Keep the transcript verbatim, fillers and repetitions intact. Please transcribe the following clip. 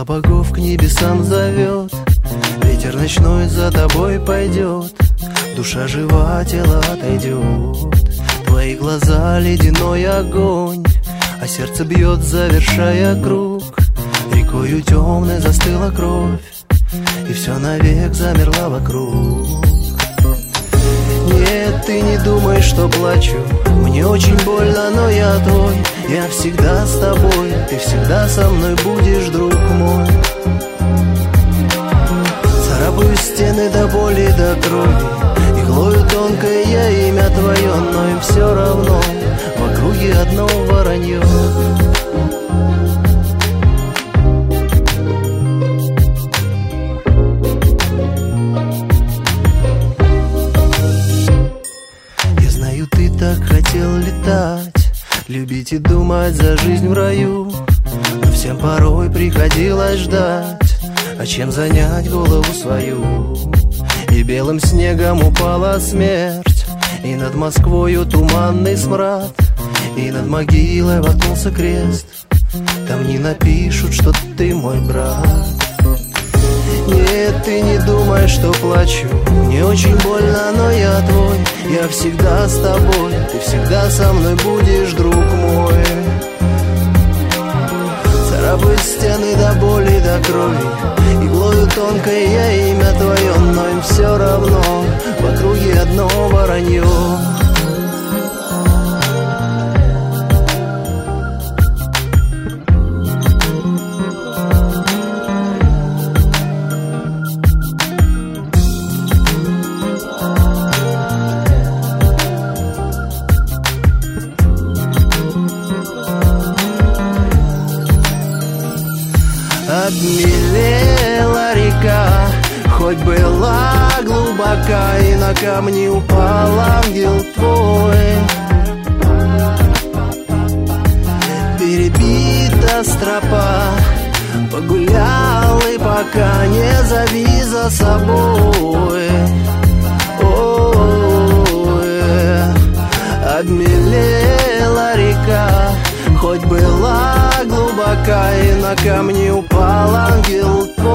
Хвала богов к небесам зовет, ветер ночной за тобой пойдет, душа жива, тело отойдет. Твои глаза ледяной огонь, а сердце бьет, завершая круг. Рекою темной застыла кровь, и все навек замерла вокруг. Нет, ты не думай, что плачу, мне очень больно, но я твой. Я всегда с тобой, ты всегда со мной будешь, друг мой. Царапаю стены до боли, до крови, иглою тонкое я имя твое, но им все равно, в округе одно воронье. Я знаю, ты так хотел летать, любить и думать за жизнь в раю, но всем порой приходилось ждать, а чем занять голову свою. И белым снегом упала смерть, и над Москвою туманный смрад, и над могилой воткнулся крест. Там не напишут, что ты мой брат. Нет, ты не думай, что плачу, мне очень больно, но я твой. Я всегда с тобой, ты всегда со мной будешь, друг мой. Царапают стены до боли, до крови, иглою тонкой я имя твое, но им все равно, в округе одно воронье. Обмелела река, хоть была глубока, и на камни упал ангел твой. Перебита стропа, погулял и пока не зови за собой. Ой, обмелела река, хоть была глубока, и на камни упал ангел твой.